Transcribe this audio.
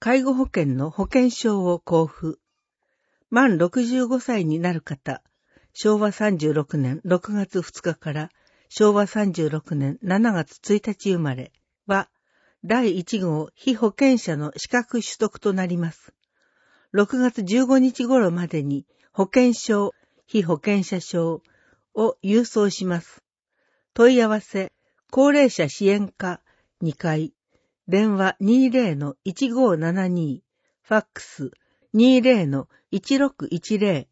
介護保険の保険証を交付。満65歳になる方、昭和36年6月2日から昭和36年7月1日生まれは、第1号被保険者の資格取得となります。6月15日頃までに保険証、被保険者証を郵送します。問い合わせ、高齢者支援課2階、電話 20-1572、ファックス 20-1610